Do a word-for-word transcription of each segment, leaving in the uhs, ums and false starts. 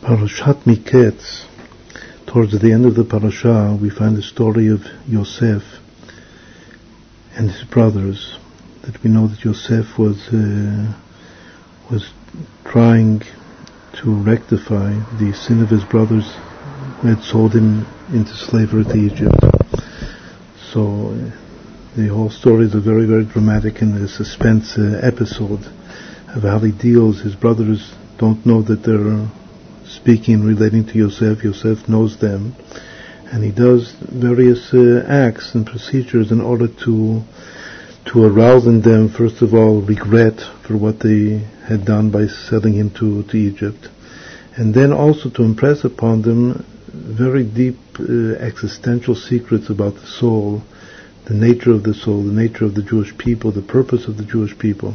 Parashat Miketz, towards the end of the parasha, we find the story of Yosef and his brothers. That we know that Yosef was uh, was trying to rectify the sin of his brothers who had sold him into slavery to Egypt. So uh, the whole story is a very, very dramatic and a suspense uh, episode of how he deals. His brothers don't know that they're speaking, relating to Yosef. Yosef knows them, and he does various uh, acts and procedures in order to to arouse in them, first of all, regret for what they had done by selling him to, to Egypt, and then also to impress upon them very deep uh, existential secrets about the soul, the nature of the soul, the nature of the Jewish people, the purpose of the Jewish people.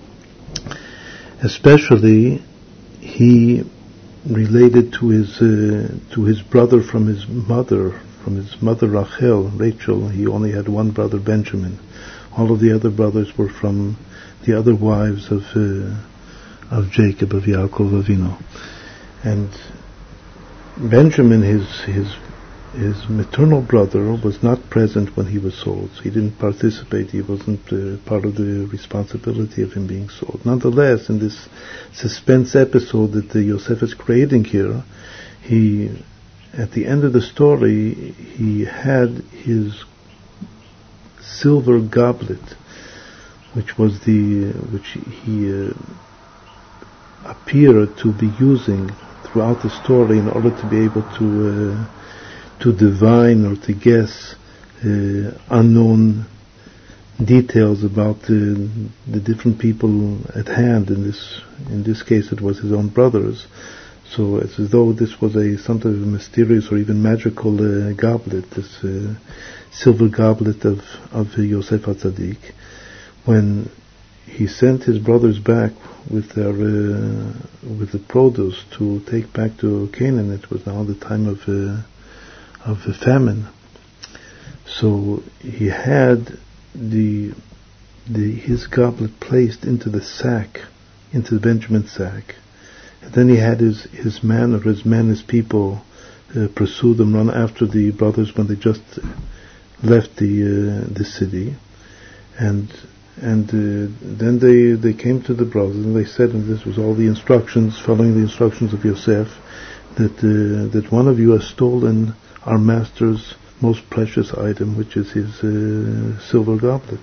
Especially, he related to his uh, to his brother from his mother, from his mother Rachel, Rachel. He only had one brother, Benjamin. All of the other brothers were from the other wives of uh, of Jacob, of Yaakov Avinu. And Benjamin, his his his maternal brother, was not present when he was sold. So he didn't participate. He wasn't uh, part of the responsibility of him being sold. Nonetheless, in this suspense episode that uh, Yosef is creating here, he, at the end of the story, he had his silver goblet, which was the which he uh, appeared to be using throughout the story in order to be able to uh, to divine or to guess uh, unknown details about uh, the different people at hand. In this in this case, it was his own brothers. So it's as though this was a something of a mysterious or even magical uh, goblet, this uh, silver goblet of of Yosef HaTzadik. When he sent his brothers back with their uh, with the produce to take back to Canaan, it was now the time of uh, of the famine. So he had the the his goblet placed into the sack, into the Benjamin sack. And then he had his, his man or his men, his people, uh, pursue them, run after the brothers when they just left the uh, the city. And and uh, then they, they came to the brothers and they said, and this was all the instructions, following the instructions of Yosef, that uh, that one of you has stolen our master's most precious item, which is his uh, silver goblet.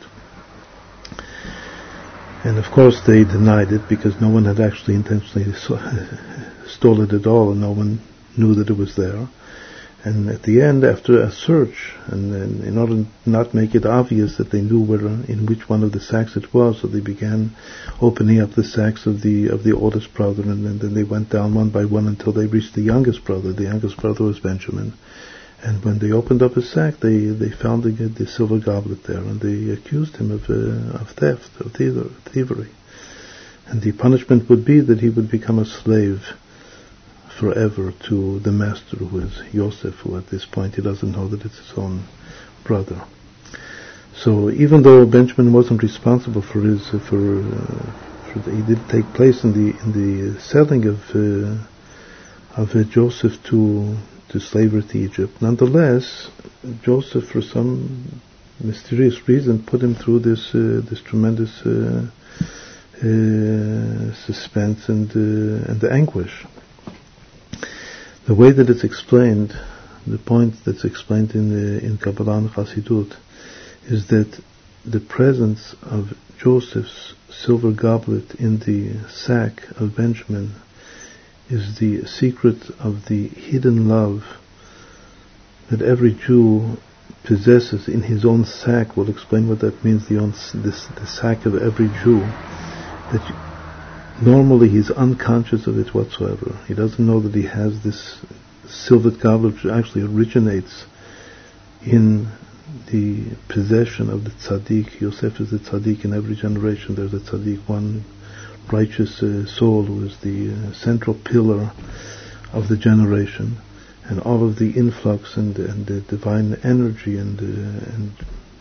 And of course they denied it, because no one had actually intentionally stole it at all, and no one knew that it was there. And at the end, after a search, and, and in order to not make it obvious that they knew where, in which one of the sacks it was, so they began opening up the sacks of the of the oldest brother, and, and then they went down one by one until they reached the youngest brother. The youngest brother was Benjamin. And when they opened up his sack, they, they found the, the silver goblet there, and they accused him of uh, of theft, of thievery. And the punishment would be that he would become a slave forever to the master, who is Yosef, who at this point he doesn't know that it's his own brother. So even though Benjamin wasn't responsible for his uh, for, uh, for the, he did take place in the in the selling of uh, of uh, Joseph to to slavery to Egypt, nonetheless Joseph, for some mysterious reason, put him through this uh, this tremendous uh, uh, suspense and uh, and anguish. The way that it's explained, the point that's explained in the, in Kabbalah and Chassidut, is that the presence of Joseph's silver goblet in the sack of Benjamin is the secret of the hidden love that every Jew possesses in his own sack. We'll explain what that means, the, own, this, the sack of every Jew, that normally he's unconscious of it whatsoever. He doesn't know that he has this silver goblet, which actually originates in the possession of the tzaddik. Yosef is the tzaddik in every generation. There's a tzaddik, one righteous uh, soul, who is the uh, central pillar of the generation, and all of the influx and, and the divine energy and, uh, and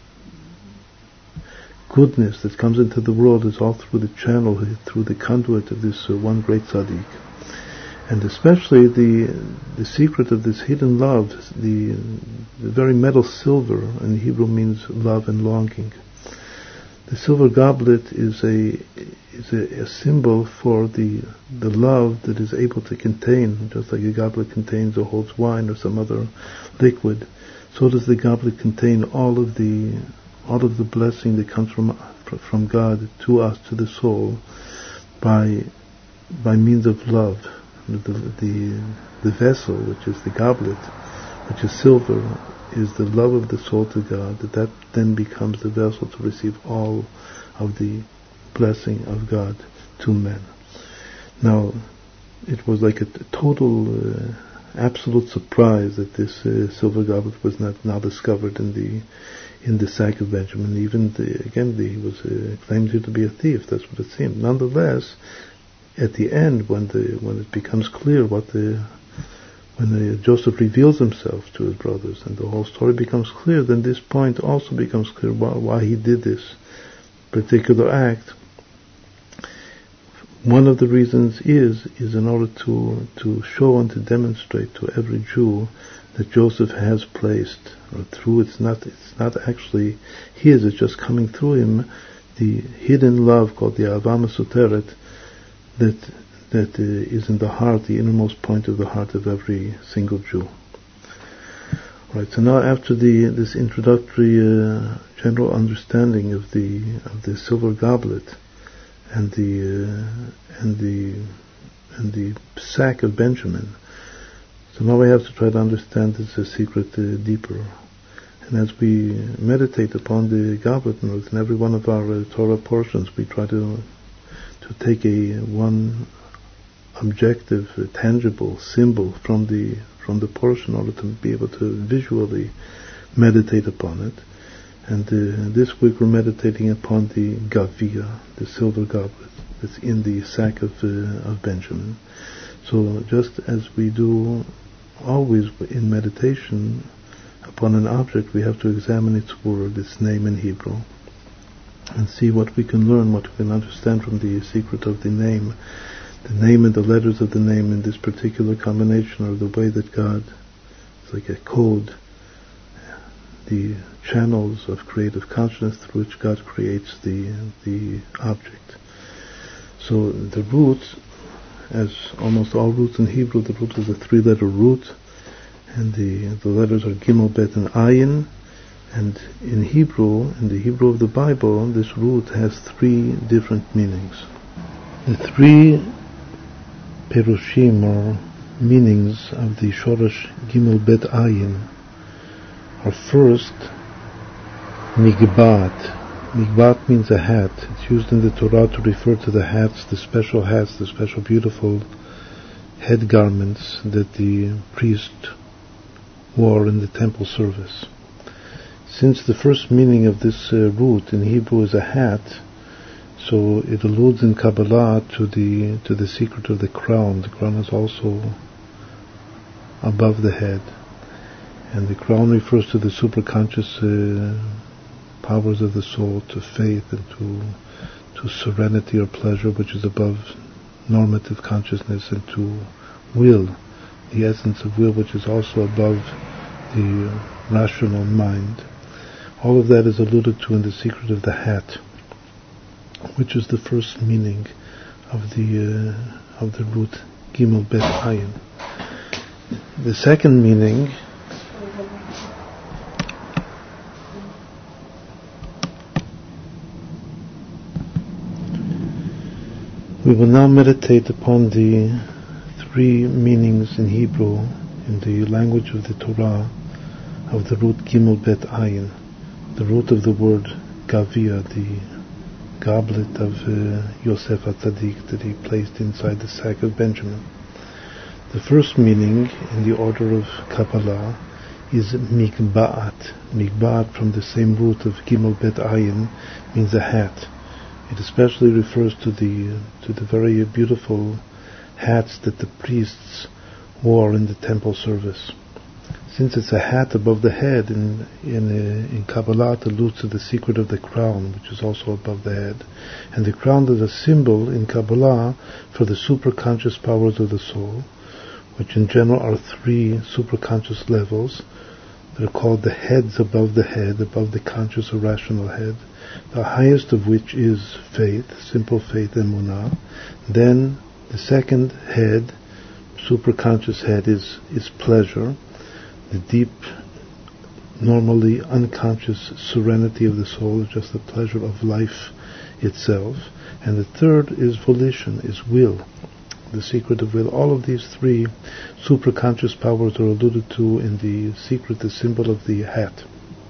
goodness that comes into the world is all through the channel, through the conduit of this uh, one great tzaddik. And especially the the secret of this hidden love, the the very metal silver in Hebrew means love and longing. The silver goblet is a is a, a symbol for the the love that is able to contain, just like a goblet contains or holds wine or some other liquid, so does the goblet contain all of the all of the blessing that comes from from God to us, to the soul, by by means of love. The, the the vessel, which is the goblet, which is silver, is the love of the soul to God, that that then becomes the vessel to receive all of the blessing of God to men. Now, it was like a t- total uh, absolute surprise that this uh, silver goblet was not now discovered in the in the sack of Benjamin. Even the, again, the, he was uh, claimed here to be a thief. That's what it seemed. Nonetheless, at the end, when the when it becomes clear what the when the, Joseph reveals himself to his brothers and the whole story becomes clear, then this point also becomes clear why, why he did this particular act. One of the reasons is is in order to to show and to demonstrate to every Jew that Joseph has placed, or through it's not it's not actually his, it's just coming through him, the hidden love called the Ahava Mesuteret, that that uh, is in the heart, the innermost point of the heart of every single Jew. Right. So now, after the this introductory uh, general understanding of the of the silver goblet and the uh, and the and the sack of Benjamin, so now we have to try to understand this uh, secret uh, deeper. And as we meditate upon the goblet notes in every one of our uh, Torah portions, we try to to take a one objective, uh, tangible symbol from the from the portion in order to be able to visually meditate upon it. And uh, this week we're meditating upon the Gavia, the silver goblet that's in the sack of uh, of Benjamin. So just as we do always in meditation upon an object, we have to examine its word, its name in Hebrew, and see what we can learn, what we can understand from the secret of the name. The name and the letters of the name in this particular combination are the way that God, it's like a code, the channels of creative consciousness through which God creates the the object. So the root, as almost all roots in Hebrew, the root is a three-letter root, and the the letters are Gimel, Bet, and Ayin. And in Hebrew, in the Hebrew of the Bible, this root has three different meanings. The three perushim, or meanings, of the Shoresh Gimel Bet Ayin are first, Migbat. Migbat means a hat. It's used in the Torah to refer to the hats, the special hats, the special beautiful head garments that the priest wore in the temple service. Since the first meaning of this uh, root in Hebrew is a hat, so it alludes in Kabbalah to the to the secret of the crown. The crown is also above the head, and the crown refers to the superconscious uh, powers of the soul, to faith and to to serenity or pleasure, which is above normative consciousness, and to will, the essence of will, which is also above the uh, rational mind. All of that is alluded to in the secret of the hat, which is the first meaning of the uh, of the root Gimel Bet Ayin. The second meaning we will now meditate upon the three meanings in Hebrew, in the language of the Torah, of the root Gimel Bet Ayin, the root of the word Gavia, the goblet of uh, Yosef HaTzadik that he placed inside the sack of Benjamin. The first meaning in the order of Kabbalah is Mikba'at. Mikba'at, from the same root of Gimel Bet Ayin, means a hat. It especially refers to the to the very beautiful hats that the priests wore in the temple service. Since it's a hat above the head, in in uh, in Kabbalah it alludes to the secret of the crown, which is also above the head. And the crown is a symbol in Kabbalah for the superconscious powers of the soul, which in general are three superconscious levels. They're called the heads above the head, above the conscious or rational head, the highest of which is faith, simple faith, emunah. Then the second head, superconscious head, is, is pleasure, the deep, normally unconscious serenity of the soul, is just the pleasure of life itself. And the third is volition, is will, the secret of will. All of these three superconscious powers are alluded to in the secret, the symbol of the hat.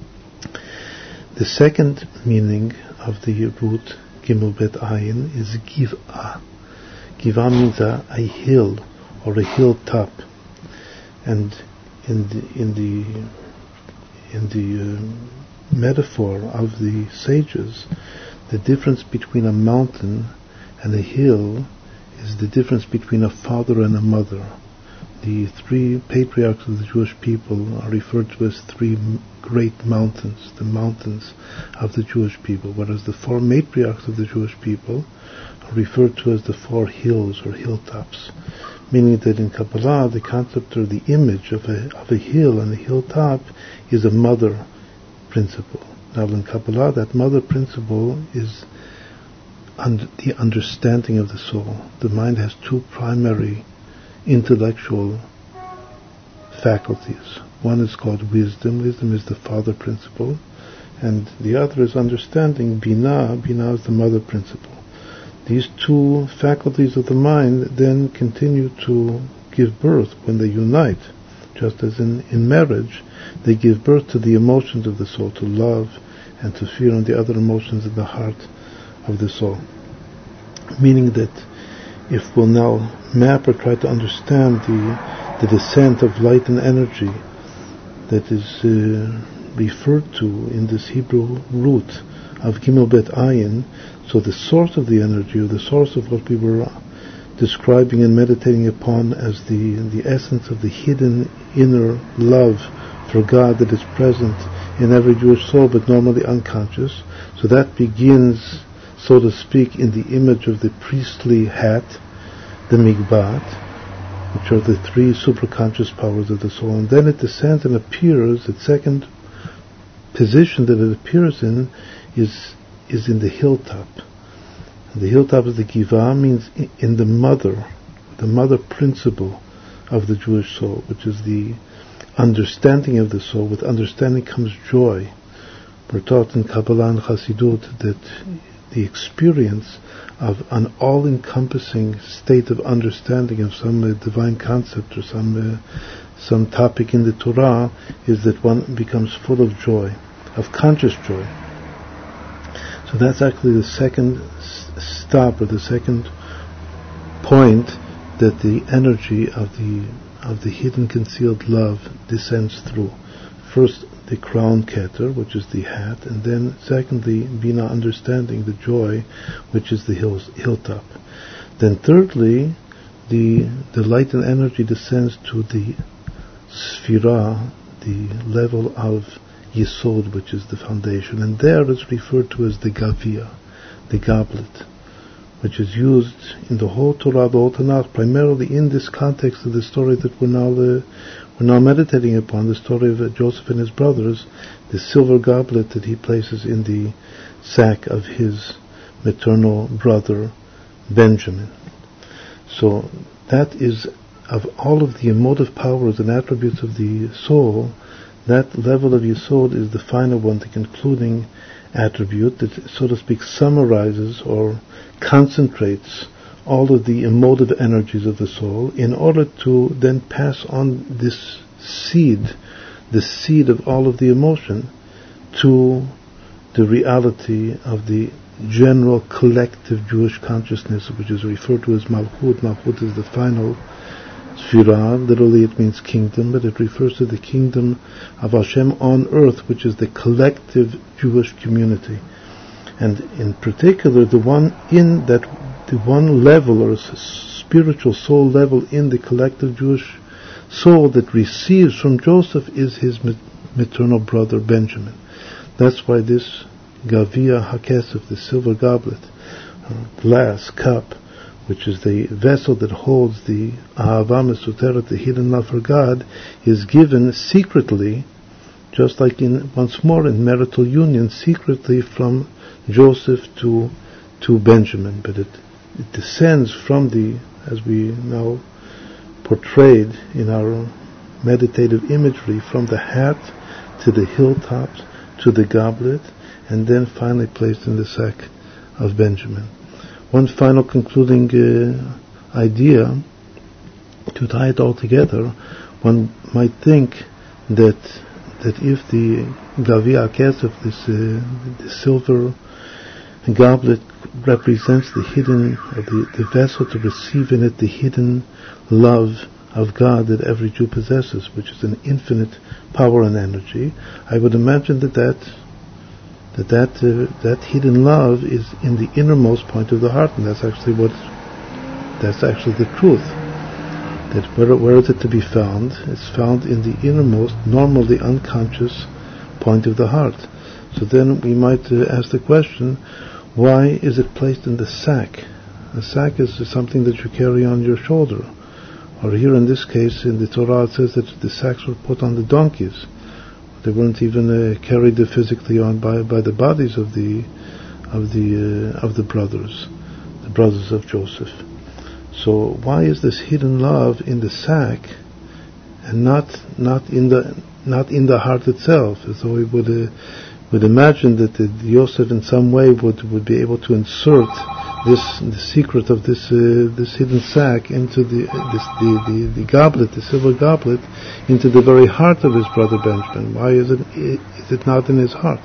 The second meaning of the root Gimel Bet Ayin is Giv'ah. Giv'ah means a, a hill or a hilltop, and in the in the in the uh, metaphor of the sages, the difference between a mountain and a hill is the difference between a father and a mother. The three patriarchs of the Jewish people are referred to as three m- great mountains, the mountains of the Jewish people, whereas the four matriarchs of the Jewish people are referred to as the four hills or hilltops, meaning that in Kabbalah the concept or the image of a, of a hill and a hilltop is a mother principle. Now in Kabbalah, that mother principle is und- the understanding of the soul. The mind has two primary intellectual faculties. One is called wisdom. Wisdom is the father principle, and the other is understanding. Binah. Binah is the mother principle. These two faculties of the mind then continue to give birth when they unite, just as in, in marriage, they give birth to the emotions of the soul, to love and to fear, and the other emotions in the heart of the soul. Meaning that if we'll now map or try to understand the, the descent of light and energy that is uh, referred to in this Hebrew root of Gimel Bet Ayin, so the source of the energy, or the source of what we were describing and meditating upon as the, the essence of the hidden inner love for God that is present in every Jewish soul but normally unconscious, so that begins, so to speak, in the image of the priestly hat, the mikbat, which are the three superconscious powers of the soul, and then it descends and appears. Its second position that it appears in is is in the hilltop. And the hilltop of the Givah means in the mother, the mother principle of the Jewish soul, which is the understanding of the soul. With understanding comes joy. We're taught in Kabbalah and Chassidut that the experience of an all-encompassing state of understanding of some uh, divine concept or some uh, some topic in the Torah is that one becomes full of joy, of conscious joy. So that's actually the second s- stop, or the second point that the energy of the of the hidden, concealed love descends through. First, the crown keter, which is the hat, and then secondly, Bina, understanding, the joy, which is the hills, hilltop. Then thirdly, the the light and energy descends to the sphira, the level of Yesod, which is the foundation, and there it's referred to as the Gavia, the goblet, which is used in the whole Torah, the whole Tanakh, primarily in this context of the story that we're now uh, we're now meditating upon, the story of uh, Joseph and his brothers, the silver goblet that he places in the sack of his maternal brother Benjamin. So that is, of all of the emotive powers and attributes of the soul, that level of Yesod is the final one, the concluding attribute that, so to speak, summarizes or concentrates all of the emotive energies of the soul in order to then pass on this seed, the seed of all of the emotion, to the reality of the general collective Jewish consciousness, which is referred to as Malchut. Malchut is the final Sphira. Literally it means kingdom, but it refers to the kingdom of Hashem on earth, which is the collective Jewish community. And in particular, the one in that, the one level or spiritual soul level in the collective Jewish soul that receives from Joseph is his maternal brother Benjamin. That's why this Gavia HaKesef, the silver goblet, uh, glass cup, which is the vessel that holds the Ahava Mesuteret, the hidden love for God, is given secretly, just like in once more in marital union, secretly from Joseph to to Benjamin. But it, it descends from the, as we now portrayed in our meditative imagery, from the hat to the hilltops to the goblet, and then finally placed in the sack of Benjamin. One final concluding uh, idea, to tie it all together, one might think that that if the Gavia Kesef, this uh, the silver goblet, represents the hidden, uh, the, the vessel to receive in it the hidden love of God that every Jew possesses, which is an infinite power and energy, I would imagine that that that that, uh, that hidden love is in the innermost point of the heart, and that's actually what that's actually the truth. That where, where is it to be found? It's found in the innermost, normally unconscious point of the heart. So then we might uh, ask the question, why is it placed in the sack? A sack is something that you carry on your shoulder. Or here in this case, in the Torah, it says that the sacks were put on the donkeys. They weren't even uh, carried physically on by, by the bodies of the of the uh, of the brothers, the brothers of Joseph. So why is this hidden love in the sack and not not in the not in the heart itself? As though we would uh, would imagine that the, Yosef in some way would would be able to insert this the secret of this uh, this hidden sack into the this the, the the goblet, the silver goblet, into the very heart of his brother Benjamin. Why is it is it not in his heart?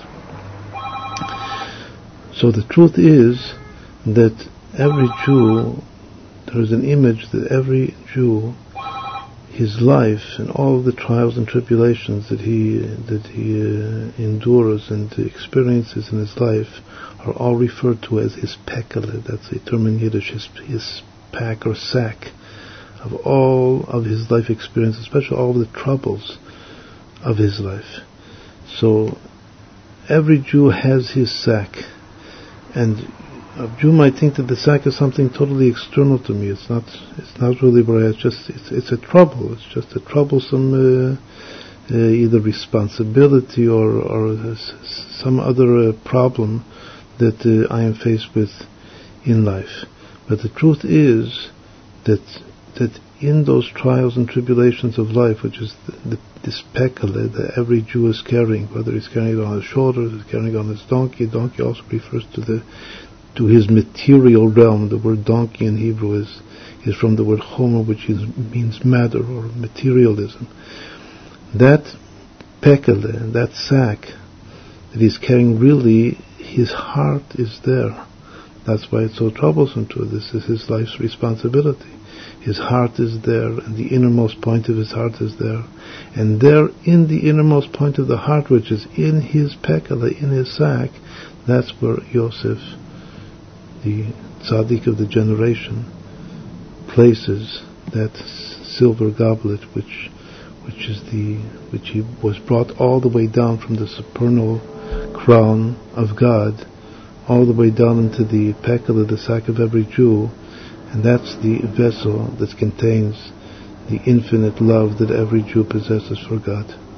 So the truth is that every Jew, there is an image that every Jew, his life and all the trials and tribulations that he that he uh, endures and experiences in his life are all referred to as his pekale. That's a term in Yiddish, his, his pack or sack of all of his life experience, especially all the troubles of his life. So every Jew has his sack, and a Jew might think that the sack is something totally external to me. It's not. It's not really where it's just. It's, it's a trouble. It's just a troublesome uh, uh, either responsibility or or uh, some other uh, problem that uh, I am faced with in life. But the truth is that that in those trials and tribulations of life, which is the, the, this pekale that every Jew is carrying, whether he's carrying it on his shoulders, he's carrying it on his donkey. Donkey also refers to the to his material realm. The word donkey in Hebrew is is from the word homer, which is, means matter or materialism. That pekale, that sack that he's carrying, really, his heart is there. That's why it's so troublesome to him. This is his life's responsibility. His heart is there, and the innermost point of his heart is there. And there, in the innermost point of the heart, which is in his pekale, in his sack, that's where Yosef, the tzaddik of the generation, places that silver goblet, which which is the which he was brought all the way down from the supernal crown of God, all the way down into the pekale, the sack of every Jew, and that's the vessel that contains the infinite love that every Jew possesses for God.